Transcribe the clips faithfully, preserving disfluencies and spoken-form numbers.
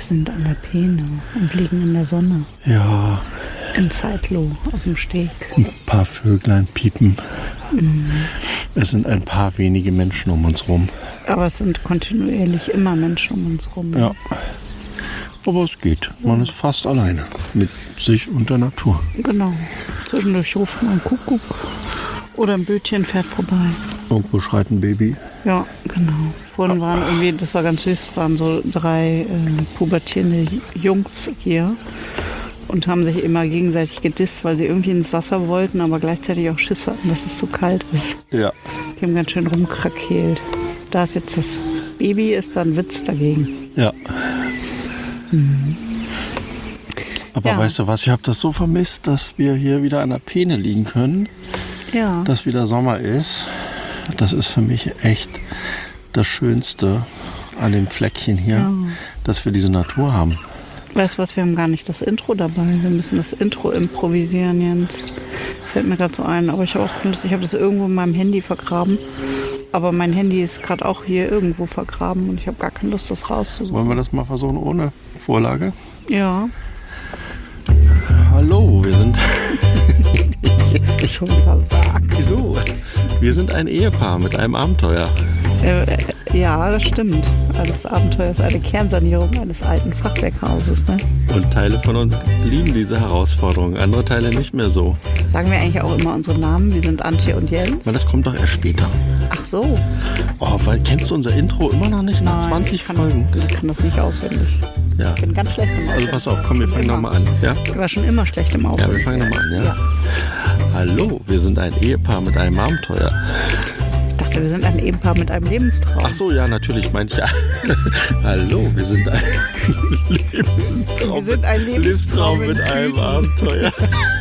sind an der Peene und liegen in der Sonne. Ja. In Zeitloh auf dem Steg. Ein paar Vöglein piepen. Mhm. Es sind ein paar wenige Menschen um uns rum. Aber es sind kontinuierlich immer Menschen um uns rum. Ja. Aber es geht. Man ist fast alleine mit sich und der Natur. Genau. Zwischendurch ruft man Kuckuck. Oder ein Bötchen fährt vorbei. Irgendwo schreit ein Baby. Ja, genau. Vorhin waren irgendwie, das war ganz süß, waren so drei äh, pubertierende Jungs hier und haben sich immer gegenseitig gedisst, weil sie irgendwie ins Wasser wollten, aber gleichzeitig auch Schiss hatten, dass es so kalt ist. Ja. Die haben ganz schön rumkrakeelt. Da ist jetzt das Baby, ist da ein Witz dagegen. Ja. Mhm. Aber Ja. weißt du was, ich habe das so vermisst, dass wir hier wieder an der Peene liegen können, Ja. dass wieder Sommer ist. Das ist für mich echt das Schönste an dem Fleckchen hier, Ja. dass wir diese Natur haben. Weißt du was, wir haben gar nicht das Intro dabei. Wir müssen das Intro improvisieren, Jens. Fällt mir gerade so ein. Aber ich habe auch Lust, ich habe das irgendwo in meinem Handy vergraben. Aber mein Handy ist gerade auch hier irgendwo vergraben und ich habe gar keine Lust, das rauszusuchen. Wollen wir das mal versuchen ohne Vorlage? Ja. Hallo, wir sind... Schon versagt. Wieso? Wir sind ein Ehepaar mit einem Abenteuer. Äh, äh, ja, das stimmt. Das Abenteuer ist eine Kernsanierung eines alten Fachwerkhauses. Ne? Und Teile von uns lieben diese Herausforderung, andere Teile nicht mehr so. Sagen wir eigentlich auch immer unsere Namen? Wir sind Antje und Jens. Weil das kommt doch erst später. Ach so. Oh, weil kennst du unser Intro immer noch nicht nach Nein, zwanzig ich kann, Folgen? Ich kann das nicht auswendig. Ja. Ich bin ganz schlecht im Auswendig. Also pass auf, komm, wir fangen nochmal an. Ja? Ich war schon immer schlecht im Ja, Auswendig. wir fangen nochmal an, ja? Ja. Hallo, wir sind ein Ehepaar mit einem Abenteuer. Ich dachte, wir sind ein Ehepaar mit einem Lebenstraum. Ach so, ja, natürlich, meinte ich ja. Hallo, wir sind ein Lebenstraum, Wir sind ein Lebenstraum mit in einem Tüten. Abenteuer.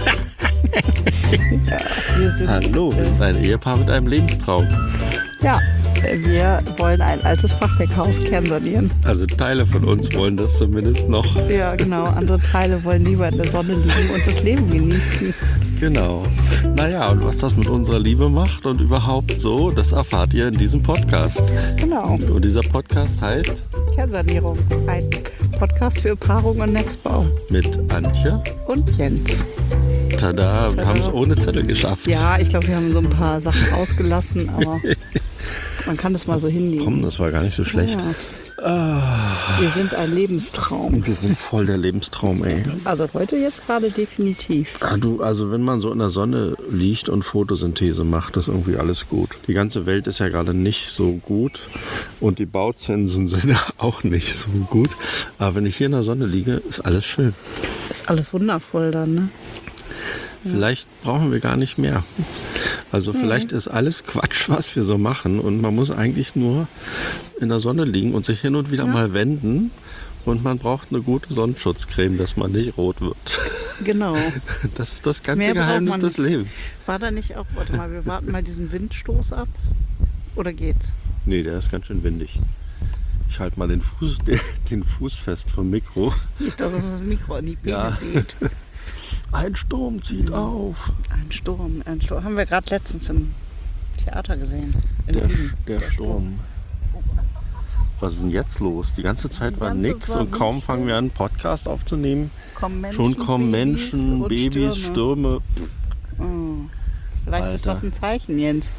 Ja, wir sind, Hallo, wir sind ein Ehepaar mit einem Lebenstraum. Ja, wir wollen ein altes Fachwerkhaus kernsanieren. Also Teile von uns wollen das zumindest noch. Ja, genau. Andere Teile wollen lieber in der Sonne liegen und das Leben genießen. Genau. Naja, und was das mit unserer Liebe macht und überhaupt so, das erfahrt ihr in diesem Podcast. Genau. Und dieser Podcast heißt Kernsanierung. Ein Podcast für Paarung und Netzbau. mit Antje. Und Jens. Tada, wir Tada. haben es ohne Zettel geschafft. Ja, ich glaube, wir haben so ein paar Sachen ausgelassen, aber man kann das mal so hinlegen. Komm, das war gar nicht so schlecht. Ja. Ah, Wir sind ein Lebenstraum. wir sind voll der Lebenstraum, ey. Also heute jetzt gerade definitiv. Ah, du, also wenn man so in der Sonne liegt und Photosynthese macht, ist irgendwie alles gut. Die ganze Welt ist ja gerade nicht so gut und die Bauzinsen sind ja auch nicht so gut. Aber wenn ich hier in der Sonne liege, ist alles schön. Ist alles wundervoll dann, ne? Vielleicht brauchen wir gar nicht mehr. Also vielleicht ist alles Quatsch, was wir so machen und man muss eigentlich nur in der Sonne liegen und sich hin und wieder Ja. mal wenden und man braucht eine gute Sonnenschutzcreme, dass man nicht rot wird. Genau. Das ist das ganze Mehr braucht Geheimnis man des nicht. Lebens. War da nicht auch, warte mal, wir warten mal diesen Windstoß ab? Oder geht's? Nee, der ist ganz schön windig. Ich halte mal den Fuß, den, den Fuß fest vom Mikro. Nicht, dass es das Mikro an die Beine Ja. geht. Ein Sturm zieht auf. Ein Sturm, ein Sturm. Haben wir gerade letztens im Theater gesehen. In Der, Wien. der Sturm. Was ist denn jetzt los? Die ganze Zeit Die war ganze nix Zeit und kaum nicht. fangen wir an, einen Podcast aufzunehmen. Kommen Menschen, Schon kommen Babys Menschen, und Babys, Stürme. Stürme. Oh. Vielleicht ist Alter. das ein Zeichen, Jens.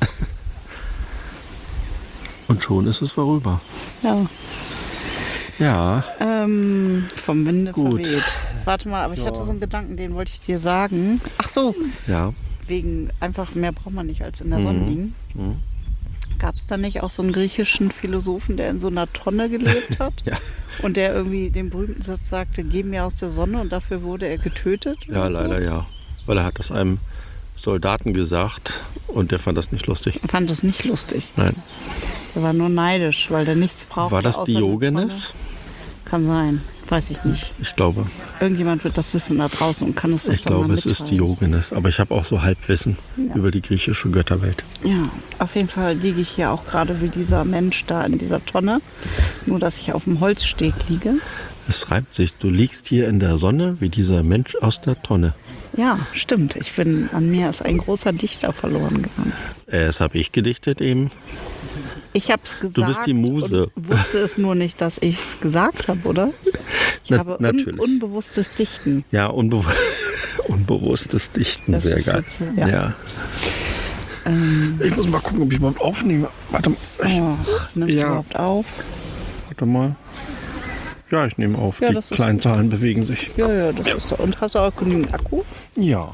Und schon ist es vorüber. Ja. Ja, Ähm, vom Winde Gut. verweht. Warte mal, aber ich Ja. hatte so einen Gedanken, den wollte ich dir sagen. Ach so, ja. wegen einfach mehr braucht man nicht als in der Sonne Mhm. liegen. Mhm. Gab es da nicht auch so einen griechischen Philosophen, der in so einer Tonne gelebt hat? Ja. Und der irgendwie den berühmten Satz sagte, geh mir aus der Sonne, und dafür wurde er getötet? Ja, oder so? leider ja. Weil er hat das einem Soldaten gesagt und der fand das nicht lustig. Ich fand das nicht lustig. Nein. Er war nur neidisch, weil der nichts brauchte. War das außer eine Diogenes? Tonne. Kann sein, weiß ich nicht. Ich glaube. Irgendjemand wird das wissen da draußen und kann uns das Ich dann glaube, mal es ist mitteilen. Diogenes. Aber ich habe auch so Halbwissen Ja. über die griechische Götterwelt. Ja, auf jeden Fall liege ich hier auch gerade wie dieser Mensch da in dieser Tonne. Nur, dass ich auf dem Holzsteg liege. Es reimt sich. Du liegst hier in der Sonne wie dieser Mensch aus der Tonne. Ja, stimmt. Ich bin, an mir ist ein großer Dichter verloren gegangen. Äh, Das habe ich gedichtet eben. Ich habe es gesagt. Du bist die Muse. Und wusste es nur nicht, dass ich es gesagt habe, oder? Ich Na, habe un natürlich. unbewusstes Dichten. Ja, unbe unbewusstes Dichten, Das sehr ist geil. jetzt, ja. Ja. Ähm, Ich muss mal gucken, ob ich überhaupt aufnehme. Warte mal. ach, nimmst Ja. du überhaupt auf? Warte mal. Ja, ich nehme auf. Ja, Die das ist kleinen gut. Zahlen bewegen sich. Ja, ja, das ist doch. Und hast du auch genügend Akku? Ja.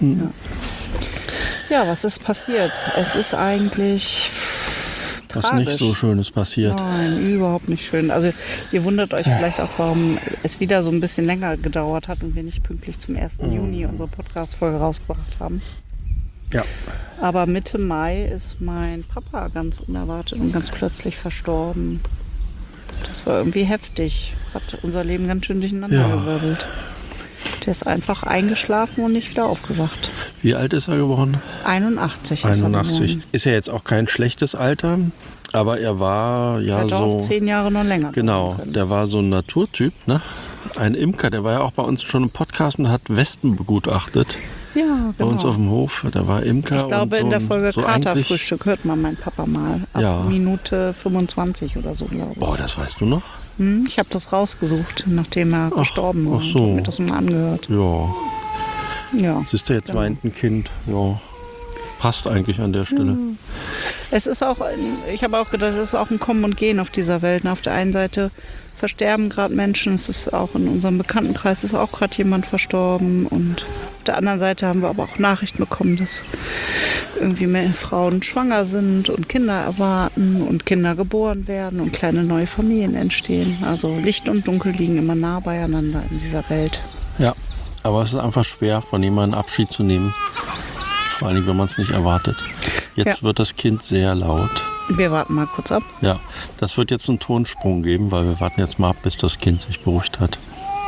Ja, was ist passiert? Es ist eigentlich Was tragisch. nicht so Schönes passiert. Nein, überhaupt nicht schön. Also ihr wundert euch vielleicht auch, warum es wieder so ein bisschen länger gedauert hat und wir nicht pünktlich zum ersten Juni unsere Podcast-Folge rausgebracht haben. Ja. Aber Mitte Mai ist mein Papa ganz unerwartet und ganz plötzlich verstorben. Das war irgendwie heftig. Hat unser Leben ganz schön durcheinander Ja. gewirbelt. Der ist einfach eingeschlafen und nicht wieder aufgewacht. Wie alt ist er geworden? einundachtzig ist er einundachtzig. geworden. Ist ja jetzt auch kein schlechtes Alter, aber er war ja Hätte auch so. zehn Jahre noch länger Genau, dauern können. der war so ein Naturtyp, ne? Ein Imker, der war ja auch bei uns schon im Podcast und hat Wespen begutachtet. Ja, Bei uns genau. auf dem Hof. Der war Imker. Ich glaube, und so in der ein- Folge so eigentlich- Katerfrühstück hört man meinen Papa mal. Ab Ja. Minute fünfundzwanzig oder so, glaube ich. Boah, das weißt du noch? Hm, ich habe das rausgesucht, nachdem er gestorben war. ach so. Ich habe mir das mal angehört. Ja. Ja. Siehst du, jetzt Genau. weint ein Kind. Ja. Passt eigentlich an der Stelle. Es ist auch, ein- ich habe auch gedacht, es ist auch ein Kommen und Gehen auf dieser Welt. Und auf der einen Seite versterben gerade Menschen. Es ist auch in unserem Bekanntenkreis ist auch gerade jemand verstorben. Und auf der anderen Seite haben wir aber auch Nachrichten bekommen, dass irgendwie mehr Frauen schwanger sind und Kinder erwarten und Kinder geboren werden und kleine neue Familien entstehen. Also Licht und Dunkel liegen immer nah beieinander in dieser Welt. Ja. Aber es ist einfach schwer, von jemandem Abschied zu nehmen. Vor allem, wenn man es nicht erwartet. Jetzt Ja. wird das Kind sehr laut. Wir warten mal kurz ab. Ja, das wird jetzt einen Tonsprung geben, weil wir warten jetzt mal ab, bis das Kind sich beruhigt hat.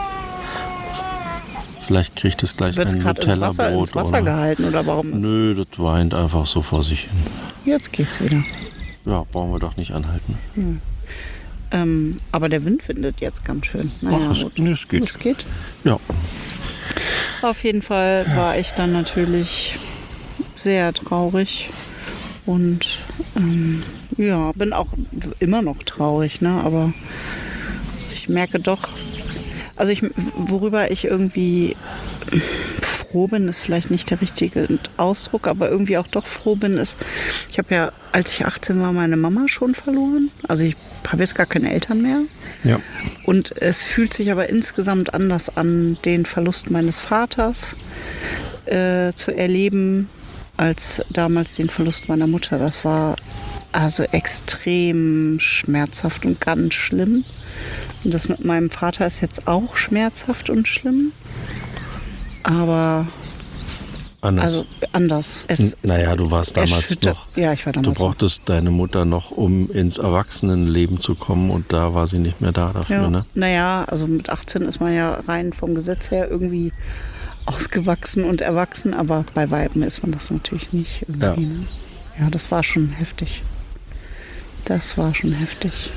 Vielleicht kriegt es gleich Wird es ein gerade ins Wasser, Nutella-Brot. ins Wasser oder- gehalten oder warum? Ist Nö, das weint einfach so vor sich hin. Jetzt geht's wieder. Ja, brauchen wir doch nicht anhalten. Ähm, aber der Wind findet jetzt ganz schön. Naja, Ach, es, gut. nee, es geht. Es geht. Ja. Auf jeden Fall war ich dann natürlich sehr traurig und ähm, ja, bin auch immer noch traurig, ne? Aber ich merke doch, also ich, worüber ich irgendwie froh bin, ist vielleicht nicht der richtige Ausdruck, aber irgendwie auch doch froh bin, ist, ich habe ja, als ich achtzehn war, meine Mama schon verloren. Also ich habe jetzt gar keine Eltern mehr. Ja. Und es fühlt sich aber insgesamt anders an, den Verlust meines Vaters äh, zu erleben, als damals den Verlust meiner Mutter. Das war also extrem schmerzhaft und ganz schlimm. Und das mit meinem Vater ist jetzt auch schmerzhaft und schlimm. Aber Anders. also anders. Es N- naja, du warst damals erschüttert- noch. Ja, ich war Du damals noch. brauchtest deine Mutter noch, um ins Erwachsenenleben zu kommen, und da war sie nicht mehr da dafür, Ja. ne? Naja, also mit achtzehn ist man ja rein vom Gesetz her irgendwie ausgewachsen und erwachsen, aber bei Weiben ist man das natürlich nicht. Irgendwie, Ja. ne? Ja, das war schon heftig. Das war schon heftig.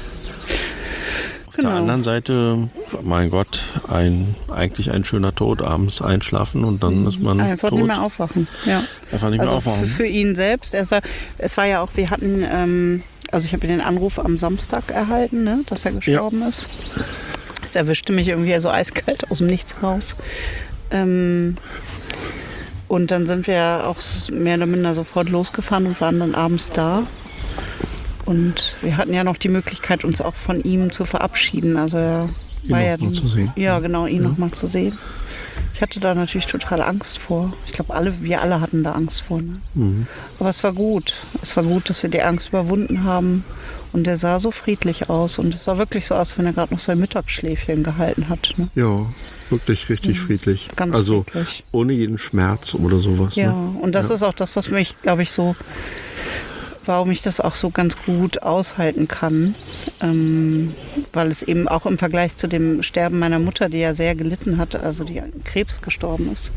Auf der anderen Seite, mein Gott, ein, eigentlich ein schöner Tod, abends einschlafen und dann ist man Einfach tot. nicht mehr aufwachen. Ja. Einfach nicht mehr Also aufwachen. für, für ihn selbst. Er sah, es war ja auch, wir hatten, ähm, also ich habe den Anruf am Samstag erhalten, ne, dass er gestorben ist. Das erwischte mich irgendwie so eiskalt aus dem Nichts raus. Ähm, und dann sind wir auch mehr oder minder sofort losgefahren und waren dann abends da. Und wir hatten ja noch die Möglichkeit, uns auch von ihm zu verabschieden. Also er Ihn war noch ja mal zu sehen. Ja, genau, ihn noch mal zu sehen. Ich hatte da natürlich total Angst vor. Ich glaube, alle, wir alle hatten da Angst vor. Ne? Mhm. Aber es war gut. Es war gut, dass wir die Angst überwunden haben. Und er sah so friedlich aus. Und es sah wirklich so aus, wenn er gerade noch sein Mittagsschläfchen gehalten hat. Ne? Ja, wirklich richtig friedlich. Ganz also friedlich. ohne jeden Schmerz oder sowas. Ja, Ne? und das Ja. ist auch das, was mich, glaube ich, so, warum ich das auch so ganz gut aushalten kann. Ähm, weil es eben auch im Vergleich zu dem Sterben meiner Mutter, die ja sehr gelitten hat, also die an Krebs gestorben ist,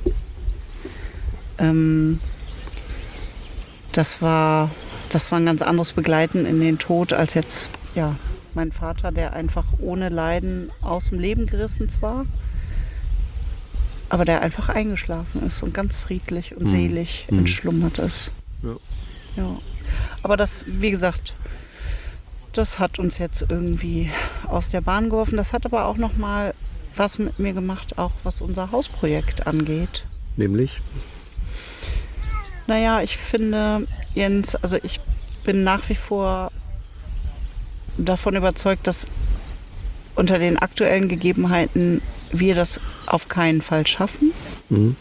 ähm, das war, das war ein ganz anderes Begleiten in den Tod als jetzt, ja, mein Vater, der einfach ohne Leiden aus dem Leben gerissen war, aber der einfach eingeschlafen ist und ganz friedlich und selig Mhm. entschlummert ist. Ja. Ja. Aber das, wie gesagt, das hat uns jetzt irgendwie aus der Bahn geworfen. Das hat aber auch noch mal was mit mir gemacht, auch was unser Hausprojekt angeht. Nämlich? Naja, ich finde, Jens, also ich bin nach wie vor davon überzeugt, dass unter den aktuellen Gegebenheiten wir das auf keinen Fall schaffen. Mhm.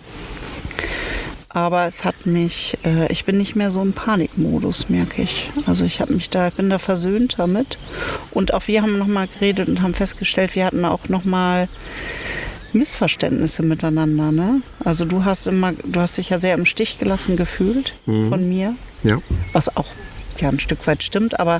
Aber es hat mich, äh, ich bin nicht mehr so im Panikmodus, merke ich. Also ich habe mich da, bin da versöhnt damit. Und auch wir haben nochmal geredet und haben festgestellt, wir hatten auch nochmal Missverständnisse miteinander. Ne? Also du hast immer, du hast dich ja sehr im Stich gelassen gefühlt mhm. von mir. Ja. Was auch ja ein Stück weit stimmt, aber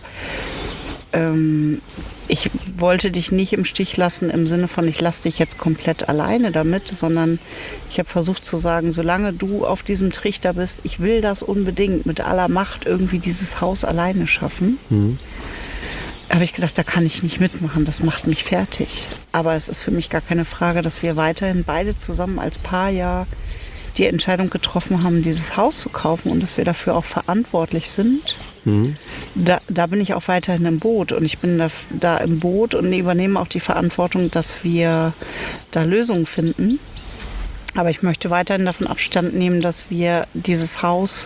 ähm, ich wollte dich nicht im Stich lassen im Sinne von, ich lasse dich jetzt komplett alleine damit, sondern ich habe versucht zu sagen, solange du auf diesem Trichter bist, ich will das unbedingt mit aller Macht irgendwie dieses Haus alleine schaffen. Mhm. Habe ich gedacht, da kann ich nicht mitmachen, das macht mich fertig. Aber es ist für mich gar keine Frage, dass wir weiterhin beide zusammen als Paar ja die Entscheidung getroffen haben, dieses Haus zu kaufen und dass wir dafür auch verantwortlich sind. Mhm. Da, da bin ich auch weiterhin im Boot und ich bin da, da im Boot und übernehme auch die Verantwortung, dass wir da Lösungen finden. Aber ich möchte weiterhin davon Abstand nehmen, dass wir dieses Haus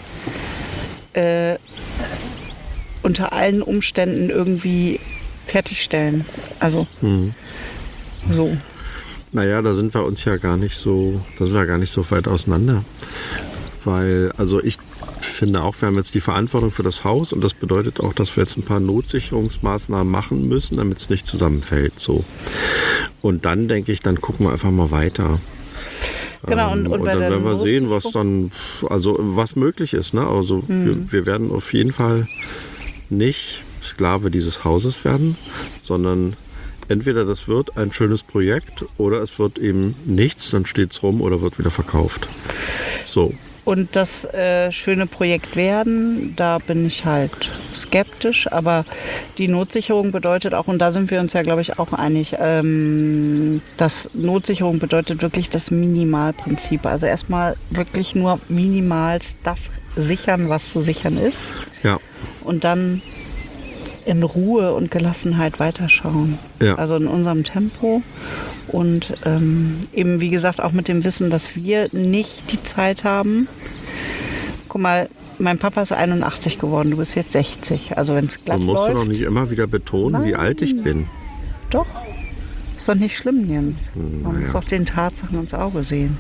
äh, unter allen Umständen irgendwie fertigstellen. Also mhm. so. Naja, da sind wir uns ja gar nicht so, da sind wir gar nicht so weit auseinander. Weil, also ich finde auch, wir haben jetzt die Verantwortung für das Haus und das bedeutet auch, dass wir jetzt ein paar Notsicherungsmaßnahmen machen müssen, damit es nicht zusammenfällt. So. Und dann denke ich, dann gucken wir einfach mal weiter. Genau, und, und, und dann werden wir sehen, was dann, also was möglich ist. Ne? Also mhm. wir, wir werden auf jeden Fall nicht Sklave dieses Hauses werden, sondern entweder das wird ein schönes Projekt oder es wird eben nichts, dann steht es rum oder wird wieder verkauft. So. Und das äh, schöne Projekt werden, da bin ich halt skeptisch, aber die Notsicherung bedeutet auch, und da sind wir uns ja, glaube ich, auch einig, ähm, dass Notsicherung bedeutet wirklich das Minimalprinzip. Also erstmal wirklich nur minimalst das sichern, was zu sichern ist. Ja. Und dann in Ruhe und Gelassenheit weiterschauen. Ja. Also in unserem Tempo und ähm, eben wie gesagt auch mit dem Wissen, dass wir nicht die Zeit haben. Guck mal, mein Papa ist einundachtzig geworden, du bist jetzt sechzig. Also wenn es glatt läuft... Du musst doch nicht immer wieder betonen, Nein. wie alt ich bin. Doch, ist doch nicht schlimm, Jens. Man naja. muss doch den Tatsachen ins Auge sehen.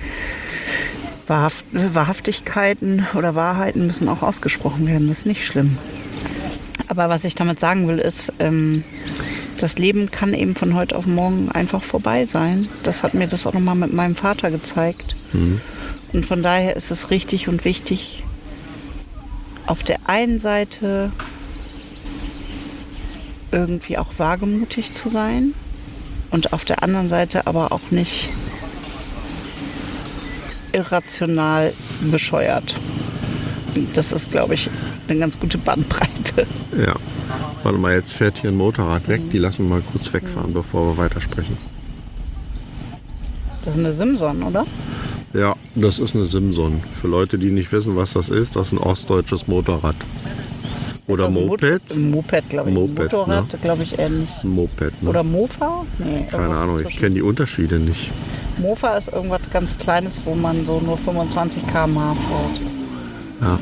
Wahrhaft, Wahrhaftigkeiten oder Wahrheiten müssen auch ausgesprochen werden, das ist nicht schlimm. Aber was ich damit sagen will, ist, ähm, das Leben kann eben von heute auf morgen einfach vorbei sein. Das hat mir das auch nochmal mit meinem Vater gezeigt. Mhm. Und von daher ist es richtig und wichtig, auf der einen Seite irgendwie auch wagemutig zu sein und auf der anderen Seite aber auch nicht irrational bescheuert. Das ist, glaube ich, eine ganz gute Bandbreite. Ja. Warte mal, jetzt fährt hier ein Motorrad weg. Die lassen wir mal kurz wegfahren, bevor wir weitersprechen. Das ist eine Simson, oder? Ja, das ist eine Simson. Für Leute, die nicht wissen, was das ist, das ist ein ostdeutsches Motorrad. Oder Moped? Ein Moped, glaube ich. Moped, Motorrad, ne? glaube ich, ähnlich. Ein Moped, ne? Oder Mofa? Nee, keine Ahnung, ich kenne die Unterschiede nicht. Mofa ist irgendwas ganz Kleines, wo man so nur fünfundzwanzig Kilometer pro Stunde fährt. Ja.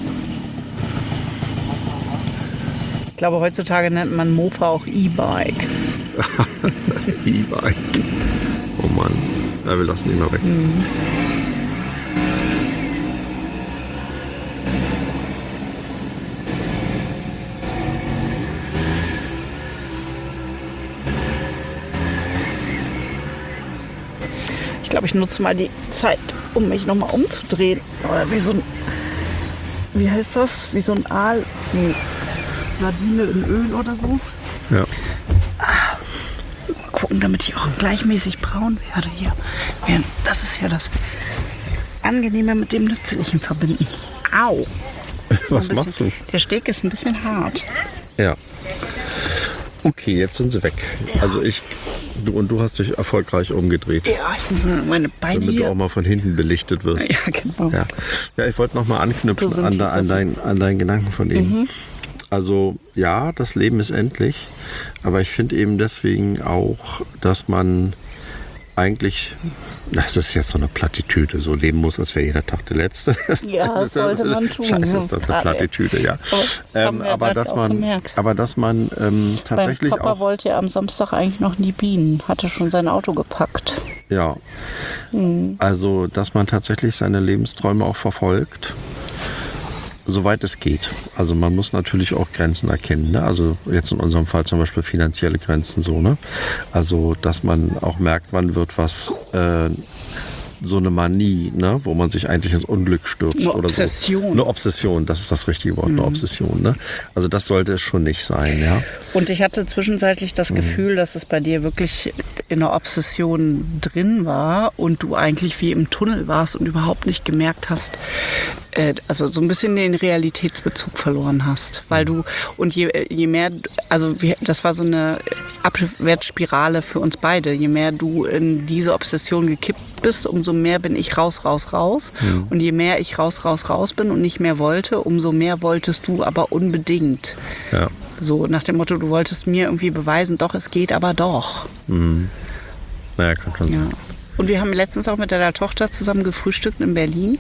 Ich glaube, heutzutage nennt man Mofa auch E-Bike. E-Bike. Oh Mann. Ja, wir lassen ihn mal weg. Mhm. Ich glaube, ich nutze mal die Zeit, um mich nochmal umzudrehen. Oder wie so ein, wie heißt das? Wie so ein Aal, nee, Sardine in Öl oder so. Ja. Ah, gucken, damit ich auch gleichmäßig braun werde hier. Das ist ja das Angenehme mit dem Nützlichen verbinden. Au! Was bisschen, machst du? Der Steg ist ein bisschen hart. Ja. Okay, jetzt sind sie weg. Ja. Also ich, du und du hast dich erfolgreich umgedreht. Ja, ich muss meine Beine Damit hier. du auch mal von hinten belichtet wirst. Ja, genau. Ja, ja ich wollte noch mal anknüpfen an, de, an, dein, an deinen Gedanken von eben. Mhm. Also ja, das Leben ist endlich, aber ich finde eben deswegen auch, dass man eigentlich, das ist jetzt so eine Plattitüde, so leben muss, als wäre jeder Tag der letzte. Ja, das sollte man tun. Scheiße, ist das eine Plattitüde, ja. Aber, das ähm, aber, dass man, aber dass man ähm, tatsächlich mein Papa auch... wollte ja am Samstag eigentlich noch nie Bienen, hatte schon sein Auto gepackt. Ja, mhm. Also dass man tatsächlich seine Lebensträume auch verfolgt. Soweit es geht. Also man muss natürlich auch Grenzen erkennen. Ne? Also jetzt in unserem Fall zum Beispiel finanzielle Grenzen so. Ne? Also dass man auch merkt, wann wird was äh, so eine Manie, ne? Wo man sich eigentlich ins Unglück stürzt. Eine oder Obsession. So. Eine Obsession, das ist das richtige Wort, eine mhm. Obsession. Ne? Also das sollte es schon nicht sein. Ja? Und ich hatte zwischenzeitlich das mhm. Gefühl, dass es bei dir wirklich in einer Obsession drin war und du eigentlich wie im Tunnel warst und überhaupt nicht gemerkt hast, äh, also so ein bisschen den Realitätsbezug verloren hast. Weil du, und je, je mehr, also wir, das war so eine Abwärtsspirale für uns beide, je mehr du in diese Obsession gekippt bist, umso mehr bin ich raus, raus, raus. Mhm. Und je mehr ich raus, raus, raus bin und nicht mehr wollte, umso mehr wolltest du aber unbedingt. Ja. So nach dem Motto, du wolltest mir irgendwie beweisen, doch, es geht aber doch. Mhm. Naja, kann schon sein. Ja. Und wir haben letztens auch mit deiner Tochter zusammen gefrühstückt in Berlin.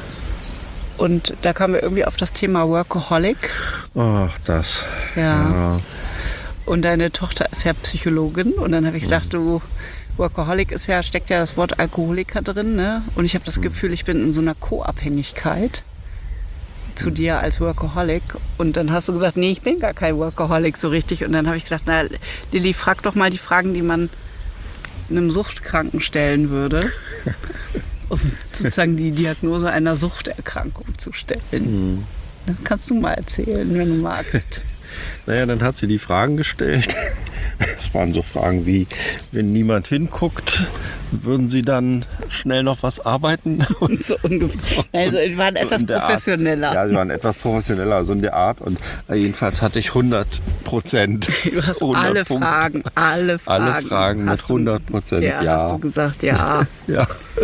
Und da kamen wir irgendwie auf das Thema Workaholic. Ach, das. Ja. ja. Und deine Tochter ist ja Psychologin. Und dann habe ich gesagt, du, Workaholic ist ja, steckt ja das Wort Alkoholiker drin. Ne? Und ich habe das Gefühl, ich bin in so einer Co-Abhängigkeit zu dir als Workaholic. Und dann hast du gesagt, nee, ich bin gar kein Workaholic so richtig. Und dann habe ich gesagt, na Lilly, frag doch mal die Fragen, die man einem Suchtkranken stellen würde, um sozusagen die Diagnose einer Suchterkrankung zu stellen. Mhm. Das kannst du mal erzählen, wenn du magst. Naja, dann hat sie die Fragen gestellt. Es waren so Fragen wie, wenn niemand hinguckt, würden Sie dann schnell noch was arbeiten? Und so ungefähr. Also sie waren so etwas professioneller. Art. Ja, sie waren etwas professioneller, so in der Art. Und jedenfalls hatte ich hundert Prozent. Du hast alle Punkte. Fragen, alle Fragen. Alle Fragen mit hundert Prozent, ja, ja. Hast du gesagt, ja. Ja,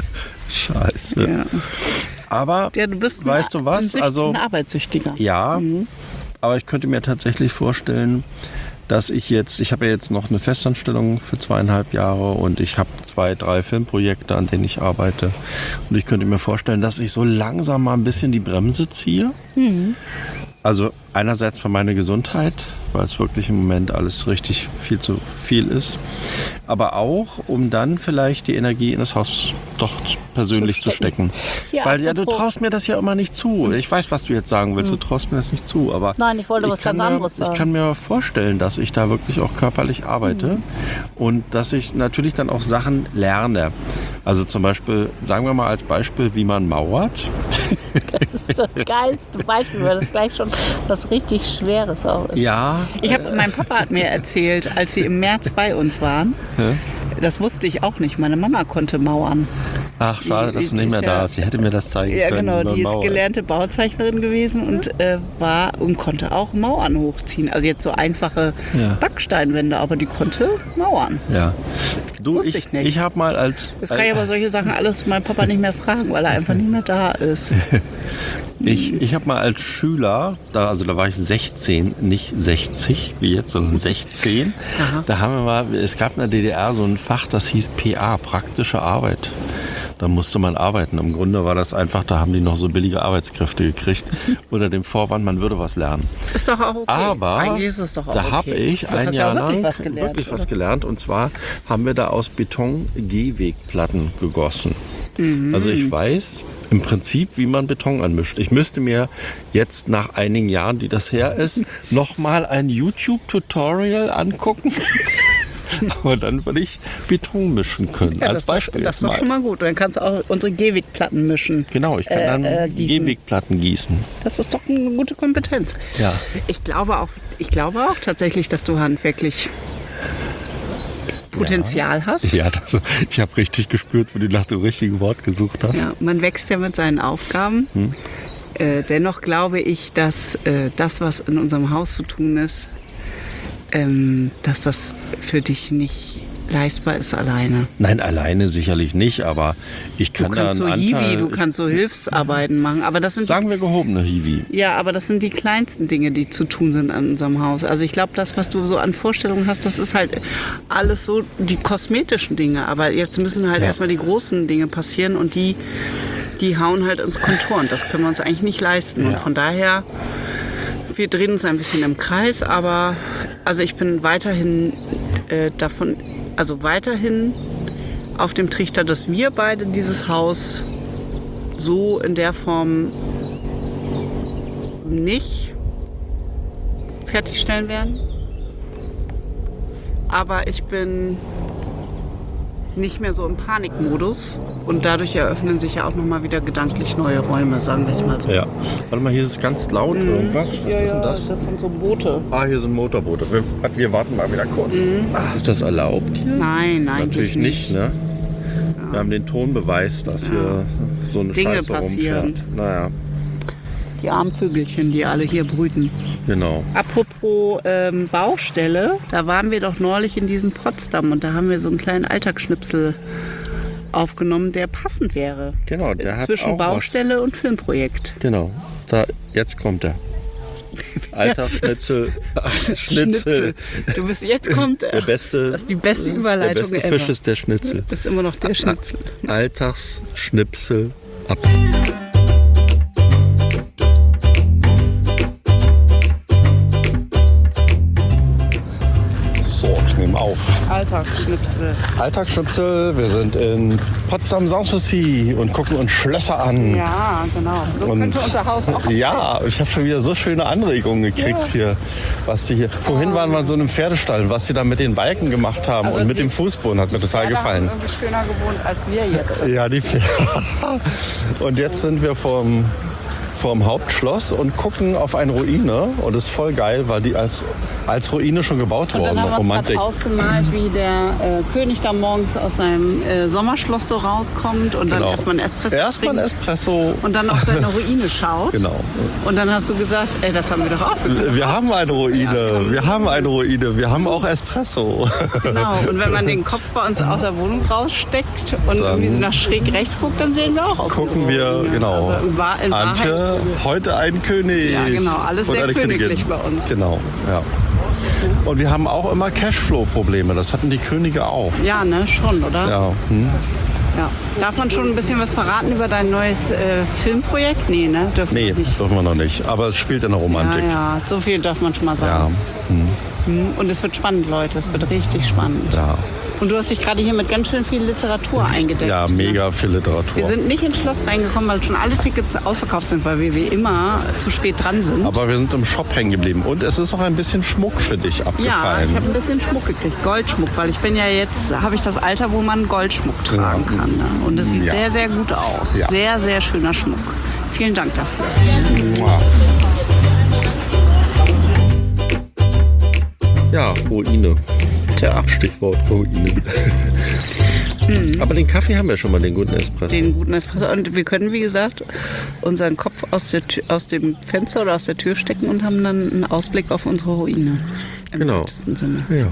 scheiße. Ja. Aber, ja, du bist weißt ein, du was? Ein, also, ein Arbeitssüchtiger. Ja, mhm. aber ich könnte mir tatsächlich vorstellen, dass ich jetzt, ich habe ja jetzt noch eine Festanstellung für zweieinhalb Jahre und ich habe zwei, drei Filmprojekte, an denen ich arbeite. Und ich könnte mir vorstellen, dass ich so langsam mal ein bisschen die Bremse ziehe. Mhm. Also einerseits für meine Gesundheit, weil es wirklich im Moment alles richtig viel zu viel ist. Aber auch, um dann vielleicht die Energie in das Haus doch persönlich zu stecken. Zu stecken. Ja, weil ja, du traust mir das ja immer nicht zu. Ich weiß, was du jetzt sagen willst, mhm. du traust mir das nicht zu. Aber Nein, ich wollte ich was ganz mir, anderes sagen. Ich kann mir vorstellen, dass ich da wirklich auch körperlich arbeite mhm. und dass ich natürlich dann auch Sachen lerne. Also zum Beispiel, sagen wir mal als Beispiel, wie man mauert. Das ist das geilste Beispiel, weil das gleich schon was richtig Schweres auch ist. Ja. Ich hab, mein Papa hat mir erzählt, als sie im März bei uns waren, ja? Das wusste ich auch nicht, meine Mama konnte mauern. Ach, schade, dass du nicht mehr da ist. Sie hätte mir das zeigen ja, können. Ja, genau, die ist gelernte Bauzeichnerin gewesen und äh, war und konnte auch Mauern hochziehen. Also jetzt so einfache ja. Backsteinwände, aber die konnte mauern. Ja. Du, wusste ich, ich nicht. Ich habe mal als... Das kann ich aber solche Sachen alles meinen Papa nicht mehr fragen, weil er einfach nicht mehr da ist. Ich, ich habe mal als Schüler, da, also da war ich sechzehn, nicht sechzig wie jetzt, sondern sechzehn. Aha. Da haben wir mal, es gab in der D D R so ein Fach, das hieß P A, praktische Arbeit. Da musste man arbeiten. Im Grunde war das einfach, da haben die noch so billige Arbeitskräfte gekriegt, unter dem Vorwand, man würde was lernen. Ist doch auch okay. Aber eigentlich ist es doch auch da okay. habe ich du ein Jahr ja wirklich lang was gelernt, wirklich oder? was gelernt. Und zwar haben wir da aus Beton Gehwegplatten gegossen. Mhm. Also ich weiß im Prinzip, wie man Beton anmischt. Ich müsste mir jetzt nach einigen Jahren, die das her ist, nochmal ein YouTube-Tutorial angucken. Aber dann würde ich Beton mischen können, ja, als Beispiel. Das ist doch schon mal gut. Dann kannst du auch unsere Gehwegplatten mischen. Genau, ich kann dann äh, äh, gießen. Gehwegplatten gießen. Das ist doch eine gute Kompetenz. Ja. Ich glaube auch, ich glaube auch tatsächlich, dass du handwerklich Potenzial ja. hast. Ja, das, ich habe richtig gespürt, wo du nach dem richtigen Wort gesucht hast. Ja, man wächst ja mit seinen Aufgaben. Hm. Äh, dennoch glaube ich, dass äh, das, was in unserem Haus zu tun ist, ähm, dass das für dich nicht leistbar ist alleine. Nein, alleine sicherlich nicht, aber ich kann Du kannst da so einen Anteil... Hiwi, du kannst so Hilfsarbeiten machen, aber das sind Sagen wir gehobene Hiwi. ja, aber das sind die kleinsten Dinge, die zu tun sind an unserem Haus. Also ich glaube, das, was du so an Vorstellungen hast, das ist halt alles so die kosmetischen Dinge. Aber jetzt müssen halt Ja. erstmal die großen Dinge passieren und die, die hauen halt ins Kontor und das können wir uns eigentlich nicht leisten. Und Ja. von daher, wir drehen uns ein bisschen im Kreis, aber also ich bin weiterhin äh, davon, also weiterhin auf dem Trichter, dass wir beide dieses Haus so in der Form nicht fertigstellen werden. Aber ich bin nicht mehr so im Panikmodus und dadurch eröffnen sich ja auch nochmal wieder gedanklich neue Räume, sagen wir es mal so. Ja. Warte mal, hier ist es ganz laut irgendwas. Was ja, ist denn ja, das? das sind so Boote. Ah, hier sind Motorboote. Wir, wir warten mal wieder kurz. Ah, ist das erlaubt hier? Nein, eigentlich Natürlich nicht, nicht. ne? Wir haben den Tonbeweis, dass hier so eine Dinge Scheiße passieren. rumfährt. Naja, Die armen Vögelchen, die alle hier brüten. genau. Apropos ähm, Baustelle, da waren wir doch neulich in diesem Potsdam und da haben wir so einen kleinen Alltagsschnipsel aufgenommen, der passend wäre. Genau, der hat Zwischen auch was. Baustelle und Filmprojekt. Genau. Da, jetzt kommt er. Alltagsschnitzel. Schnitzel. Du bist, jetzt kommt er. Der beste, Das ist die beste der Überleitung beste ever. Fisch ist der Schnitzel. Das ist immer noch der Schnitzel. Alltagsschnipsel ab. So, ich nehme auf. Alltagsschnipsel. Alltagsschnipsel, wir sind in Potsdam Sanssouci und gucken uns Schlösser an. Ja, genau. So Und- könnte unser Haus auch aussehen. Ja, ich habe schon wieder so schöne Anregungen gekriegt hier, was die hier. Vorhin waren wir in so einem Pferdestall, was sie da mit den Balken gemacht haben Also und mit die- dem Fußboden hat mir total Pferde gefallen. haben irgendwie schöner gewohnt als wir jetzt. Ja, die Pferde. Und jetzt sind wir vorm, vorm Hauptschloss und gucken auf eine Ruine und das ist voll geil, weil die als, als Ruine schon gebaut Und worden. dann haben wir uns Romantik. gerade ausgemalt, wie der äh, König da morgens aus seinem äh, Sommerschloss so rauskommt und dann Genau. erstmal einen Espresso Erstmal ein trinkt Espresso. und dann auf seine Ruine schaut. Genau. Und dann hast du gesagt, ey, das haben wir doch auch gemacht. Wir haben eine Ruine, wir haben eine Ruine, wir haben auch Espresso. Genau. Und wenn man den Kopf bei uns aus der Wohnung raussteckt und Dann irgendwie so nach schräg rechts guckt, dann sehen wir auch auf Gucken unsere wir, Ruine. genau. Also in, Wahr, in Wahrheit, Antje, heute ein König. Ja, genau, alles Und sehr eine königlich Königin. bei uns. Genau, ja. Und wir haben auch immer Cashflow-Probleme. Das hatten die Könige auch. ja, ne, schon, oder? Ja. Hm. Ja. Darf man schon ein bisschen was verraten über dein neues äh, Filmprojekt? Nee, ne? Dürfen Nee, wir nicht. dürfen wir noch nicht. Aber es spielt in der Romantik. Ja, ja, so viel darf man schon mal Ja. sagen. Hm. Und es wird spannend, Leute. Es wird richtig spannend. Ja. Und du hast dich gerade hier mit ganz schön viel Literatur eingedeckt. Ja, mega viel Literatur. Wir sind nicht ins Schloss reingekommen, weil schon alle Tickets ausverkauft sind, weil wir wie immer zu spät dran sind. Aber wir sind im Shop hängen geblieben. Und es ist auch ein bisschen Schmuck für dich ja, abgefallen. ich habe ein bisschen Schmuck gekriegt, Goldschmuck, weil ich bin ja jetzt, habe ich das Alter, wo man Goldschmuck tragen Ja. kann. Ne? Und es sieht Ja. sehr, sehr gut aus. Ja. Sehr, sehr schöner Schmuck. Vielen Dank dafür. Mua. Ja, Ruine. Tja, Stichwort Ruine. Aber den Kaffee haben wir schon mal, den guten Espresso. Den guten Espresso. Und wir können, wie gesagt, unseren Kopf aus, der Tür, aus dem Fenster oder aus der Tür stecken und haben dann einen Ausblick auf unsere Ruine. Im Genau. weitesten Sinne. Ja.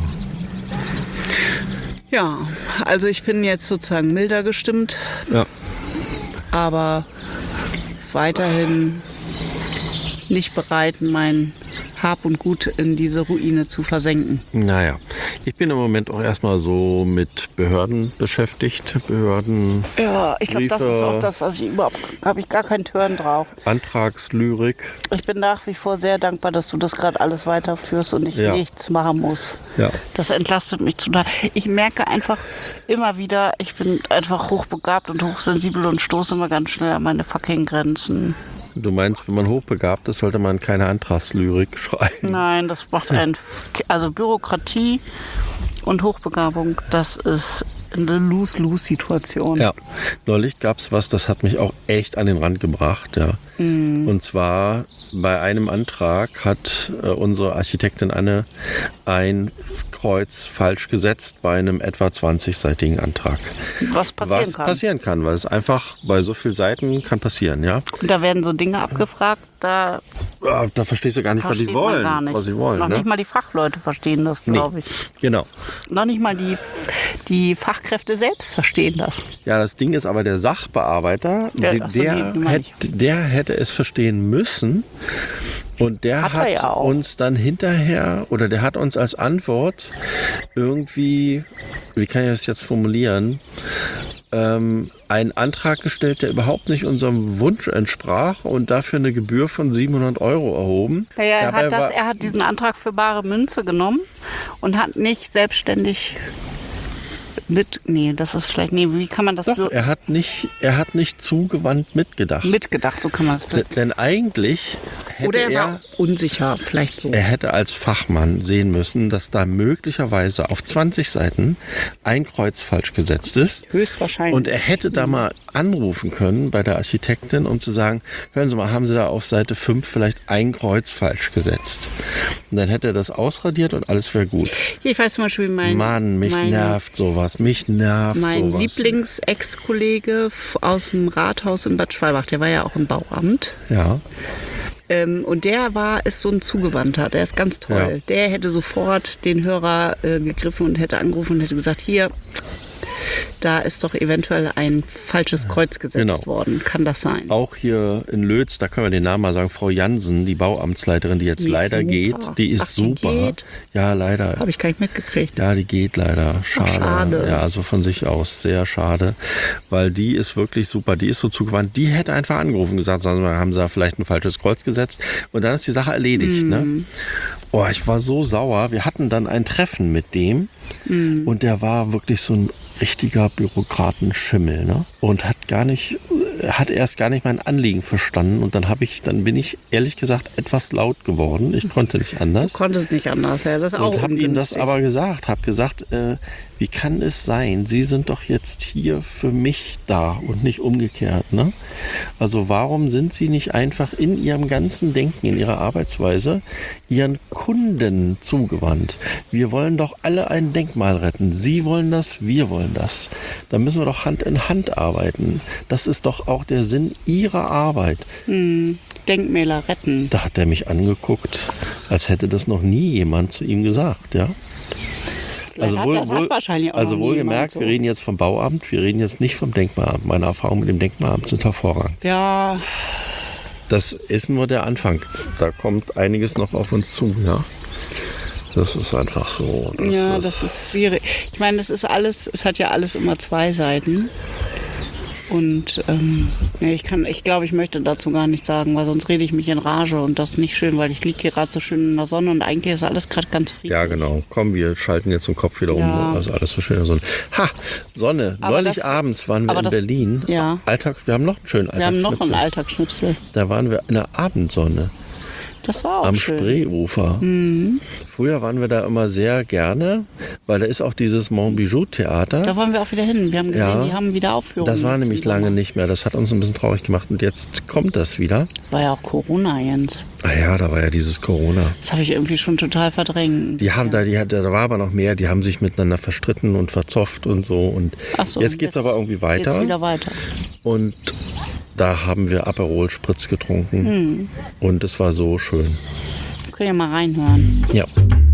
Ja, also ich bin jetzt sozusagen milder gestimmt, Ja. aber weiterhin nicht bereit, mein Hab und Gut in diese Ruine zu versenken. Naja, ich bin im Moment auch erstmal so mit Behörden beschäftigt. Behörden, Ja, ich glaube, das ist Briefe. auch das, was ich überhaupt, habe ich gar keinen Turn drauf. Antragslyrik. Ich bin nach wie vor sehr dankbar, dass du das gerade alles weiterführst und ich Ja. nichts machen muss. Ja. Das entlastet mich total. Ich merke einfach immer wieder, ich bin einfach hochbegabt und hochsensibel und stoße immer ganz schnell an meine fucking Grenzen. Du meinst, wenn man hochbegabt ist, sollte man keine Antragslyrik schreiben? Nein, das macht einen. Also Bürokratie und Hochbegabung, das ist eine Lose-Lose-Situation. Ja, neulich gab es was, das hat mich auch echt an den Rand gebracht. Ja. Mhm. Und zwar bei einem Antrag hat äh, unsere Architektin Anne ein Kreuz falsch gesetzt bei einem etwa zwanzigseitigen Antrag. Was passieren Was kann. passieren kann, weil es einfach bei so vielen Seiten kann passieren, ja. Und da werden so Dinge abgefragt, da Ja, da verstehst du gar nicht, was sie versteht man wollen. gar nicht. Was sie wollen, Noch ne? nicht mal die Fachleute verstehen das, glaube ich. Genau. Noch nicht mal die, die Fachkräfte selbst verstehen das. Ja, das Ding ist aber, der Sachbearbeiter, Ja, der, ach so, der, die- die meine hätte, der hätte es verstehen müssen. Und der Hat er hat ja auch. uns dann hinterher, oder der hat uns als Antwort irgendwie, wie kann ich das jetzt formulieren, ähm, einen Antrag gestellt, der überhaupt nicht unserem Wunsch entsprach und dafür eine Gebühr von siebenhundert Euro erhoben. Naja, er Dabei hat, das, war- er hat diesen Antrag für bare Münze genommen und hat nicht selbstständig mit, nee, das ist vielleicht, nee, wie kann man das Doch, so- er hat nicht, er hat nicht zugewandt mitgedacht. mitgedacht, so kann man es D- vielleicht. Denn eigentlich hätte Oder er er, war unsicher, vielleicht so. er hätte als Fachmann sehen müssen, dass da möglicherweise auf zwanzig Seiten ein Kreuz falsch gesetzt ist. Höchstwahrscheinlich. Und er hätte da mal anrufen können bei der Architektin, um zu sagen, hören Sie mal, haben Sie da auf Seite fünf vielleicht ein Kreuz falsch gesetzt? Und dann hätte er das ausradiert und alles wäre gut. Ich weiß zum Beispiel, mein, Mann, mich mein, nervt sowas, mich nervt mein sowas. Lieblings-Ex-Kollege f- aus dem Rathaus in Bad Schwalbach, der war ja auch im Bauamt. Ja, Ähm, und der war, ist so ein Zugewandter, der ist ganz toll. Ja. Der hätte sofort den Hörer äh, gegriffen und hätte angerufen und hätte gesagt, hier, da ist doch eventuell ein falsches Kreuz gesetzt Genau. worden. Kann das sein? auch hier in Lötz, da können wir den Namen mal sagen, Frau Jansen, die Bauamtsleiterin, die jetzt Die ist leider super. geht, die ist Ach, die super. geht? Ja, leider. Habe ich gar nicht mitgekriegt. Ja, die geht leider. Schade. schade. Ja, also von sich aus sehr schade, weil die ist wirklich super. Die ist so zugewandt. Die hätte einfach angerufen und gesagt, sagen Sie mal, haben Sie da vielleicht ein falsches Kreuz gesetzt? Und dann ist die Sache erledigt. Mhm. Ne? Oh, ich war so sauer. Wir hatten dann ein Treffen mit dem Mhm. und der war wirklich so ein richtiger Bürokratenschimmel, ne? Und hat gar nicht, hat erst gar nicht mein Anliegen verstanden. Und dann habe ich, dann bin ich ehrlich gesagt etwas laut geworden. Ich konnte nicht anders. Konnte es nicht anders, ja. Das ist auch Und habe ihm das ungünstig. aber gesagt, habe gesagt, äh, wie kann es sein, Sie sind doch jetzt hier für mich da und nicht umgekehrt. Ne? Also warum sind Sie nicht einfach in Ihrem ganzen Denken, in Ihrer Arbeitsweise Ihren Kunden zugewandt? Wir wollen doch alle ein Denkmal retten. Sie wollen das, wir wollen das. Da müssen wir doch Hand in Hand arbeiten. Das ist doch auch der Sinn Ihrer Arbeit. Denkmäler retten. Da hat er mich angeguckt, als hätte das noch nie jemand zu ihm gesagt, ja. Vielleicht hat, das hat wahrscheinlich auch also noch wohlgemerkt, niemand so. wir reden jetzt vom Bauamt, wir reden jetzt nicht vom Denkmalamt. Meine Erfahrungen mit dem Denkmalamt sind hervorragend. Ja, Das ist nur der Anfang. Da kommt einiges noch auf uns zu, ja. Das ist einfach so. Das ja, ist, das ist schwierig. Ich meine, das ist alles, es hat ja alles immer zwei Seiten. Und ähm, ja, ich kann, ich glaube, ich möchte dazu gar nichts sagen, weil sonst rede ich mich in Rage und das ist nicht schön, weil ich liege hier gerade so schön in der Sonne und eigentlich ist alles gerade ganz friedlich. Ja, genau. Komm, wir schalten jetzt den Kopf wieder Ja. um. Also alles so schön in der Sonne. Ha, Sonne. Aber Neulich das- abends waren wir aber in das- Berlin. Ja. Alltag, wir haben noch einen schönen Wir haben noch einen Alltagsschnipsel. Alltagsschnipsel. Da waren wir in der Abendsonne. Das war auch Am schön. Spreeufer. Früher waren wir da immer sehr gerne, weil da ist auch dieses Montbijou-Theater. Da wollen wir auch wieder hin. Wir haben gesehen, Ja. die haben wieder Aufführungen. Das war jetzt nämlich im lange Sommer. nicht mehr. Das hat uns ein bisschen traurig gemacht. Und jetzt kommt das wieder. War ja auch Corona, Jens. Ah ja, da war ja dieses Corona. Das habe ich irgendwie schon total verdrängt. Die haben da, die, hat- da war aber noch mehr. Die haben sich miteinander verstritten und verzofft und so. Und Ach so, jetzt geht's aber irgendwie weiter. Jetzt wieder weiter. Und da haben wir Aperol Spritz getrunken. Hm. Und es war so schön. Können ja mal reinhören. Ja.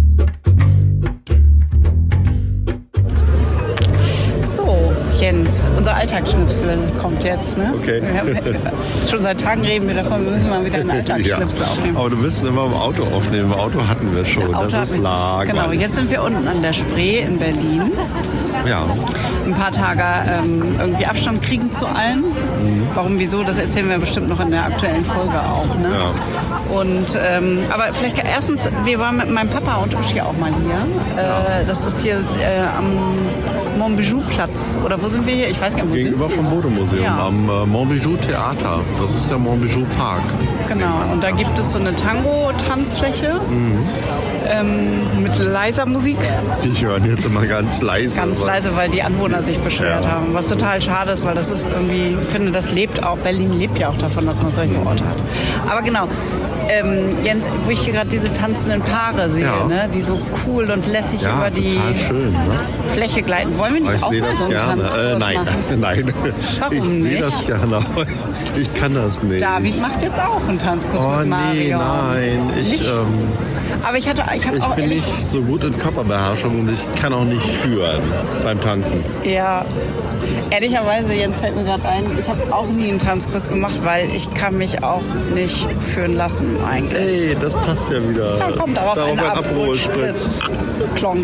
So, Jens, unser Alltagsschnipsel kommt jetzt, ne? Okay. Wir haben, schon seit Tagen reden wir davon, wir müssen mal wieder einen Alltagsschnipsel aufnehmen. Aber du müsst immer im Auto aufnehmen. Im Auto hatten wir schon. Auto das ist hatten- Lager. Genau, jetzt sind wir unten an der Spree in Berlin. Ja. Ein paar Tage ähm, irgendwie Abstand kriegen zu allen. Warum, wieso, das erzählen wir bestimmt noch in der aktuellen Folge auch. Ne? Ja. Und, ähm, aber vielleicht erstens, wir waren mit meinem Papa und Uschi auch mal hier. Äh, das ist hier äh, am Montbijou-Platz. Oder wo sind wir hier? Ich weiß gar nicht, wo Gegenüber sind wir? vom Bode-Museum Ja. am äh, Montbijou-Theater. Das ist der Montbijou-Park. Genau, und da gibt es so eine Tango-Tanzfläche ähm, mit leiser Musik. Die hören jetzt immer ganz leise. Ganz leise, weil die Anwohner sich beschwert Ja. haben. Was total schade ist, weil das ist irgendwie, ich finde, das lebt auch, Berlin lebt ja auch davon, dass man solche Orte hat. Aber genau, Ähm, Jens, wo ich gerade diese tanzenden Paare sehe, Ja. ne? Die so cool und lässig Ja, über die total schön. Ne? Fläche gleiten. Wollen wir nicht Ich auch sehe mal das so einen gerne. Tanzkurs Äh, nein, machen? nein. Warum ich sehe nicht? das gerne, aber ich kann das nicht. David macht jetzt auch einen Tanzkurs Oh mit nee, Mario. nein. Ich, Nicht? ähm, Aber ich hatte, ich habe ich auch bin ehrlich, nicht so gut in Körperbeherrschung und ich kann auch nicht führen beim Tanzen. ja, ehrlicherweise, Jens fällt mir gerade ein, ich habe auch nie einen Tanzkurs gemacht, weil ich kann mich auch nicht führen lassen eigentlich. Ey, das passt ja wieder. Dann kommt darauf, Darauf ein ein Aperol Aperol-Spritz. Spritz. Klonk.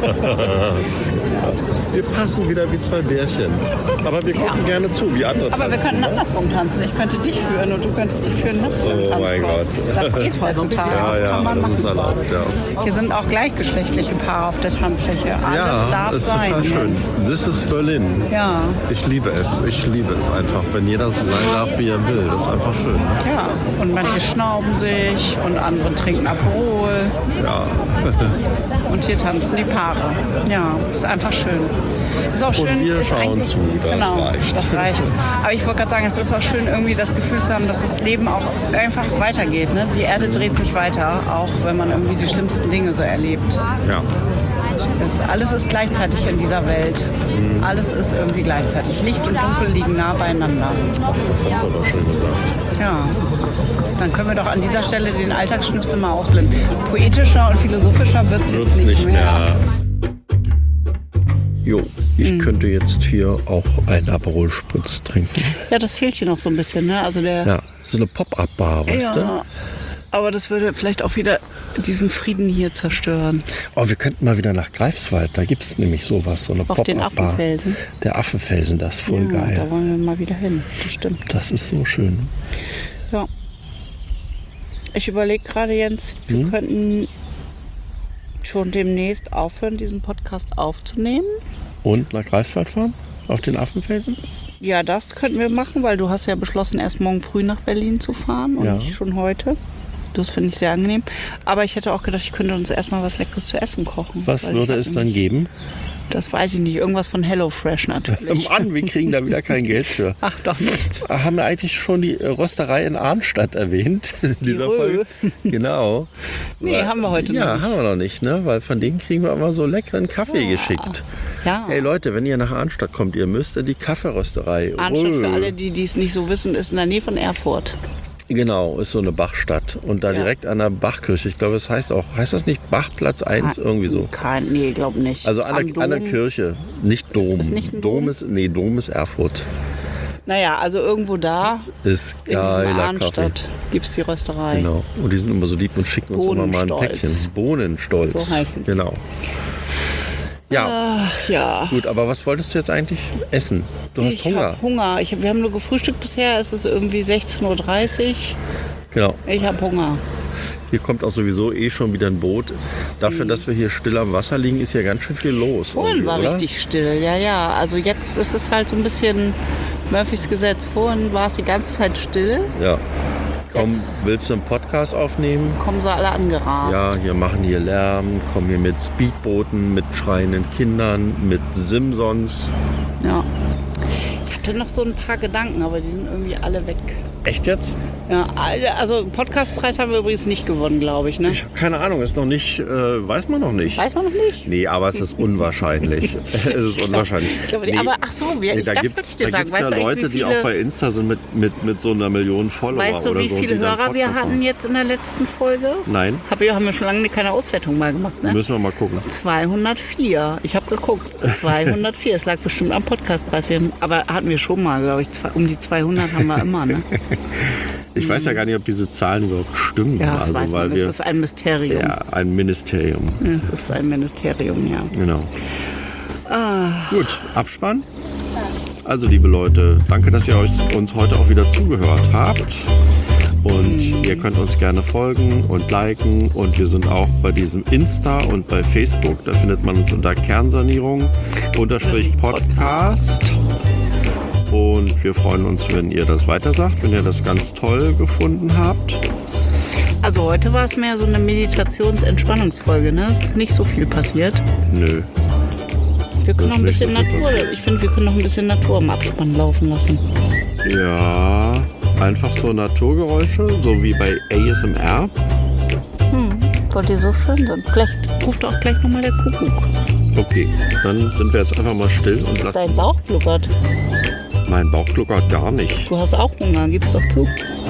Wir passen wieder wie zwei Bärchen. Aber wir gucken Ja. gerne zu, wie andere Aber wir tanzen. könnten andersrum tanzen. Ich könnte dich führen und du könntest dich führen lassen im Oh mein Tanzkurs. Gott. Das geht heutzutage. Ja, das ja, kann man das ist machen. erlaubt, ja. Hier sind auch gleichgeschlechtliche Paare auf der Tanzfläche. Alles Ja, darf ist sein. total schön. Jens. This is Berlin. Ja, Ich liebe es. Ich liebe es einfach, wenn jeder so sein darf, wie er will. Das ist einfach schön. Ne? ja. Und manche schnauben sich und andere trinken Aperol. Ja. Und hier tanzen die Paare. Ja, ist einfach schön. Ist auch schön. wir ist schauen eigentlich- zu, das genau, reicht. Das reicht. Aber ich wollte gerade sagen, es ist auch schön, irgendwie das Gefühl zu haben, dass das Leben auch einfach weitergeht. Ne? Die Erde dreht sich weiter, auch wenn man irgendwie die schlimmsten Dinge so erlebt. Ja. Es, alles ist gleichzeitig in dieser Welt. Alles ist irgendwie gleichzeitig. Licht und Dunkel liegen nah beieinander. Das hast du aber schön gesagt. Ja. Dann können wir doch an dieser Stelle den Alltagsschnipsel mal ausblenden. Poetischer und philosophischer wird es jetzt Wird's nicht, nicht mehr. mehr. Jo, ich könnte jetzt hier auch einen Aperol Spritz trinken. Ja, das fehlt hier noch so ein bisschen. Ne? Also der, Ja, so eine Pop-Up-Bar, weißt du? ja, aber das würde vielleicht auch wieder diesen Frieden hier zerstören. Oh, wir könnten mal wieder nach Greifswald. Da gibt es nämlich sowas, so eine Auf den Pop-Up-Bar. Affenfelsen. Der Affenfelsen, das ist voll Ja, geil. da wollen wir mal wieder hin. Das stimmt. Das ist so schön. Ja. Ich überlege gerade, Jens, wir Hm? könnten schon demnächst aufhören, diesen Podcast aufzunehmen. Und nach Greifswald fahren? Auf den Affenfelsen? Ja, das könnten wir machen, weil du hast ja beschlossen, erst morgen früh nach Berlin zu fahren und Ja. nicht schon heute. Das finde ich sehr angenehm. Aber ich hätte auch gedacht, ich könnte uns erstmal was Leckeres zu essen kochen. Was weil ich würde hab es dann nämlich- geben? Das weiß ich nicht. Irgendwas von HelloFresh natürlich. Mann, wir kriegen da wieder kein Geld für. Ach, doch nichts. Haben wir eigentlich schon die äh, Rösterei in Arnstadt erwähnt? in dieser Rö. Folge? Genau. Nee, haben wir heute ja, noch nicht. haben wir noch nicht, ne? Weil von denen kriegen wir immer so leckeren Kaffee geschickt. Ja. Hey Leute, wenn ihr nach Arnstadt kommt, ihr müsst in die Kaffeerösterei. Arnstadt, Rö. für alle, die es nicht so wissen, ist in der Nähe von Erfurt. Genau, ist so eine Bachstadt. Und da Ja. direkt an der Bachkirche. Ich glaube, es heißt auch, heißt das nicht Bachplatz eins? Irgendwie so. Kein, nee, glaube nicht. Also an Am der, an der Dom. Kirche, nicht Dom. Ist nicht ein Dom? ist, nee, Dom ist Erfurt. Naja, also irgendwo da, Ist in diesem geiler Kaffee. Arnstadt, gibt es die Rösterei. Genau. Und die sind immer so lieb und schicken uns immer mal ein Bohnenstolz. Päckchen. Bohnenstolz. So heißen die. Genau. Ja, Ach ja. gut, aber was wolltest du jetzt eigentlich essen? Du hast ich Hunger. Hab Hunger. Ich hab, wir haben nur gefrühstückt bisher. Es ist irgendwie sechzehn Uhr dreißig. Genau. Ich habe Hunger. Hier kommt auch sowieso eh schon wieder ein Boot. Dafür, Mhm. dass wir hier still am Wasser liegen, ist ja ganz schön viel los. Vorhin irgendwie, war oder? richtig still. Ja, ja. Also jetzt ist es halt so ein bisschen Murphys Gesetz. Vorhin war es die ganze Zeit still. Ja. Komm, Jetzt- willst du einen Podcast aufnehmen? Kommen sie alle angerast. Ja, hier machen hier Lärm, kommen hier mit Speedbooten, mit schreienden Kindern, mit Simsons. Ja. Ich hatte noch so ein paar Gedanken, aber die sind irgendwie alle weg. Echt jetzt? Ja, also Podcastpreis haben wir übrigens nicht gewonnen, glaube ich. Ne? Ich habe keine Ahnung, ist noch nicht, äh, weiß man noch nicht. Weiß man noch nicht? Nee, aber es ist unwahrscheinlich. es ist unwahrscheinlich. Ich glaube, die- Nee. aber ach so, wir, Nee, ich, da das gibt wollte ich dir es sagen. ja Weißt du eigentlich, Leute, wie die viele, auch bei Insta sind mit, mit, mit so einer Million Follower weißt du, oder wie so. viele die dann Hörer wir Podcasts hatten machen. jetzt in der letzten Folge? Nein, Hab, wir haben ja schon lange keine Auswertung mal gemacht, ne? müssen wir mal gucken. zweihundertvier. Ich habe geguckt. zweihundertvier. Es lag bestimmt am Podcastpreis. Wir haben, aber hatten wir schon mal, glaube ich. Zwei, um die zweihundert haben wir immer, ne? Ich weiß ja gar nicht, ob diese Zahlen überhaupt stimmen. Ja, das also, weiß weil man. wir, Das ist ein Mysterium. ja, ein Ministerium. Es ist ein Ministerium, ja. Genau. Ah. Gut, Abspann. Also, liebe Leute, danke, dass ihr euch, uns heute auch wieder zugehört habt. Und ihr könnt uns gerne folgen und liken. Und wir sind auch bei diesem Insta und bei Facebook. Da findet man uns unter Kernsanierung unterstrich Podcast. Und wir freuen uns, wenn ihr das weitersagt, wenn ihr das ganz toll gefunden habt. Also heute war es mehr so eine Meditations-Entspannungsfolge, ne? Es ist nicht so viel passiert. Nö. Wir können noch ein Das ist bisschen nicht so Natur, ich finde, wir können noch ein bisschen Natur im Abspann laufen lassen. Ja, Einfach so Naturgeräusche, so wie bei A S M R. Weil die so schön sind. Vielleicht ruft auch gleich nochmal der Kuckuck. Okay, dann sind wir jetzt einfach mal still und lassen. Dein Bauch gluckert. Mein Bauch gluckert gar nicht. Du hast auch Hunger, gib's doch zu.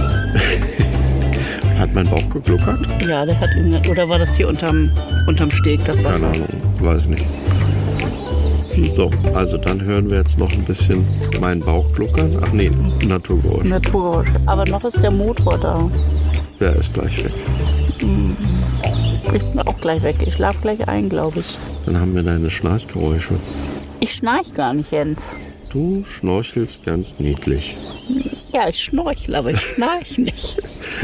Hat mein Bauch gegluckert? Ja, der hat irgendwie. Oder war das hier unterm, unterm Steg, das Wasser? Keine Ahnung, weiß nicht. So, also dann hören wir jetzt noch ein bisschen meinen Bauch gluckern. Ach nee, Naturgeräusch. Naturgeräusch. Aber noch ist der Motor da. Der ist gleich weg. Ich bin auch gleich weg. Ich schlafe gleich ein, glaube ich. Dann haben wir deine Schnarchgeräusche. Ich schnarch gar nicht, Jens. Du schnorchelst ganz niedlich. Ja, ich schnorchel, aber ich schnarch nicht.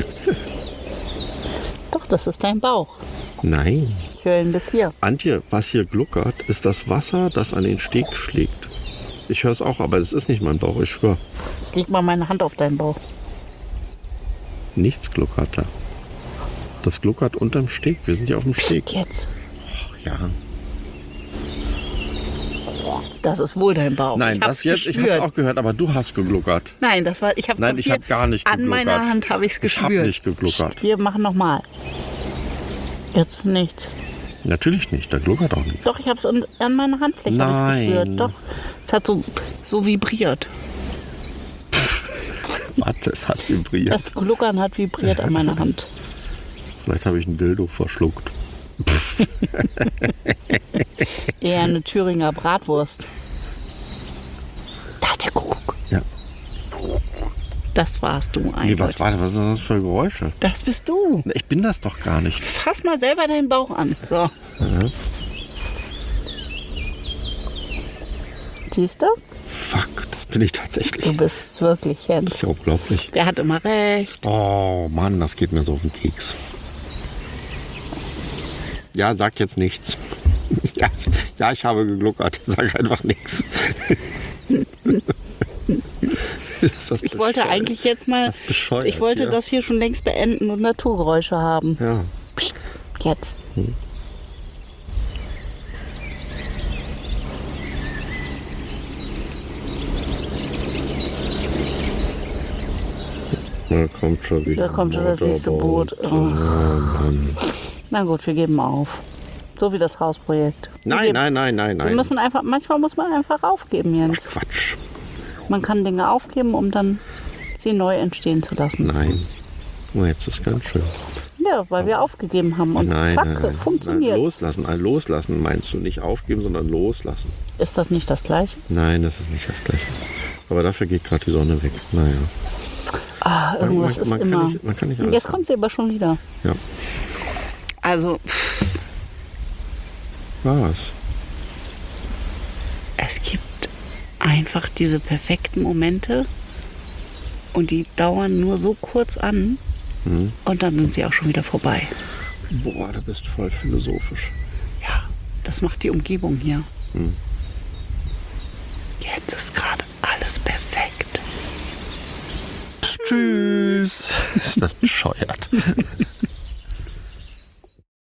Doch, das ist dein Bauch. Nein. Ich höre ihn bis hier. Antje, was hier gluckert, ist das Wasser, das an den Steg schlägt. Ich höre es auch, aber es ist nicht mein Bauch, ich schwöre. Leg mal meine Hand auf deinen Bauch. Nichts gluckert da. Das gluckert unterm Steg. Wir sind ja auf dem Steg. Psst, jetzt. Ach, ja. Das ist wohl dein Bauch. Nein, ich das jetzt, ich habe es auch gehört, aber du hast gegluckert. Nein, das war, ich habe Nein, ich habe gar nicht an gegluckert. meiner Hand habe ich es Ich habe gespürt. nicht gegluckert. Psst, wir machen noch mal. Jetzt nichts. Natürlich nicht, da gluckert auch nichts. Doch, ich habe es an meiner Handfläche habe ich's Nein. gespürt. Doch, es hat so, so vibriert. Warte, es hat vibriert. Das Gluckern hat vibriert an meiner Hand. Vielleicht habe ich ein Dildo verschluckt. Eher eine Thüringer Bratwurst. Da ist der Kuckuck. Ja. Das warst du eigentlich. Nee, was war das? Was sind das für Geräusche? Das bist du. Ich bin das doch gar nicht. Fass mal selber deinen Bauch an. So. Ja. Siehst du? Fuck, das bin ich tatsächlich. Du bist wirklich Das Jens. ist ja unglaublich. Der hat immer recht. Oh Mann, das geht mir so auf den Keks. Ja, sag jetzt nichts. Ja, ja, ich habe gegluckert. Sag einfach nichts. Ist das Ich wollte bescheuert? eigentlich jetzt mal. Ist das bescheuert Ich wollte hier? das hier schon längst beenden und Naturgeräusche haben. Ja. Psst, jetzt. Da kommt schon wieder. Da kommt schon das nächste Boot. Oh, Ach. Mann. Na gut, wir geben auf. So wie das Hausprojekt. Wir Nein, geben, nein, nein, nein, Wir nein. müssen einfach, manchmal muss man einfach aufgeben, Jens. Quatsch. Man kann Dinge aufgeben, um dann sie neu entstehen zu lassen. Nein. Oh, jetzt ist ganz schön. Ja, weil wir aufgegeben haben und Nein, zack, nein, nein. funktioniert. Nein, loslassen. Ein Loslassen meinst du nicht aufgeben, sondern loslassen. Ist das nicht das Gleiche? Nein, das ist nicht das Gleiche. Aber dafür geht gerade die Sonne weg. Naja. Ah, irgendwas man, ist man immer. Kann nicht, man kann nicht alles Jetzt haben. kommt sie aber schon wieder. Ja. Also, pff, Was? es gibt einfach diese perfekten Momente und die dauern nur so kurz an Hm. und dann sind sie auch schon wieder vorbei. Boah, du bist voll philosophisch. Ja, das macht die Umgebung hier. Hm. Jetzt ist gerade alles perfekt. Tschüss. Ist das bescheuert?